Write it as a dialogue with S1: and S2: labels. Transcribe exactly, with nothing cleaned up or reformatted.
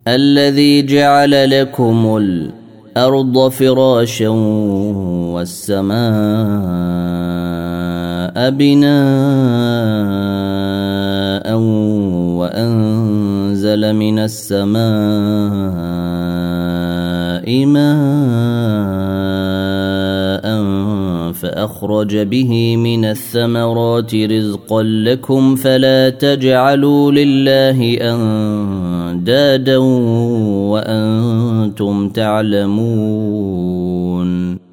S1: الذي جعل لكم الأرض فراشا والسماء بناء وأنزل من السماء ماء فأخرج به من الثمرات رزقا لكم فلا تجعلوا لله أندادا وأنتم تعلمون